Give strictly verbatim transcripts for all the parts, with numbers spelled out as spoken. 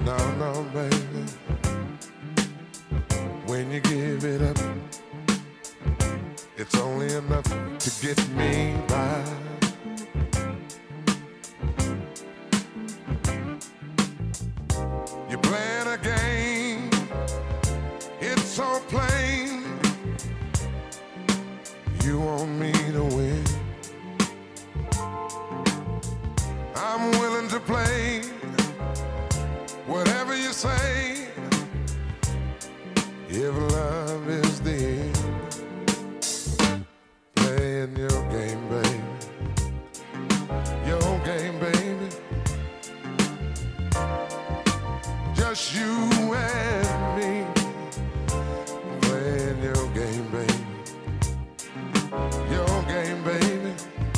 No, no, baby. When you give it up, it's only enough to get me by. You're playing a game, it's so plain. You want me to win. I'm willing to play whatever you say, if love is the end. Playing your game, baby. Your game, baby. Just you and me. Playing your game, baby. Your game, baby.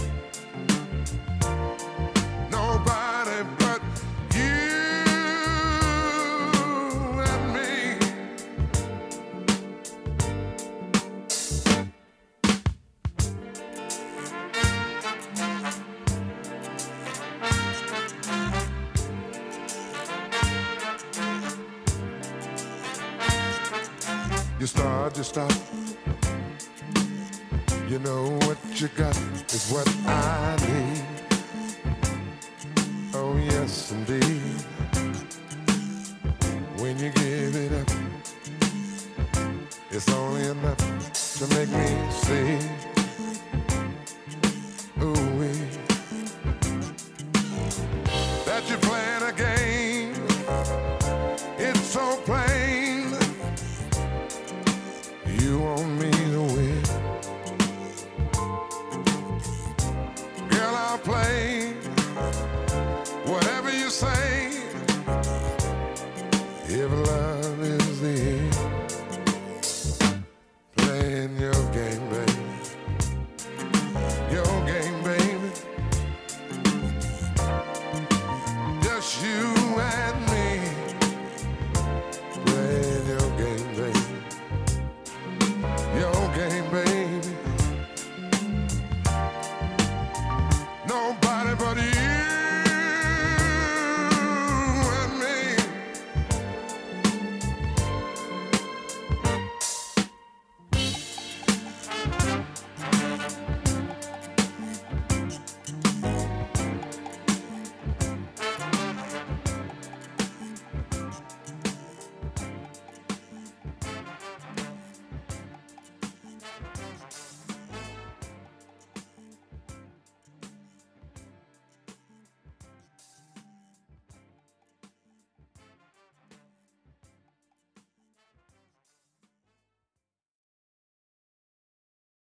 Nobody but you and me. You start, you stop. You know what you got is what I need. Oh yes, indeed. When you give it up, it's only enough to make me see. Ooh-wee. That you're playing a game, it's so plain. You want me to win. Girl, I'll play whatever you say, if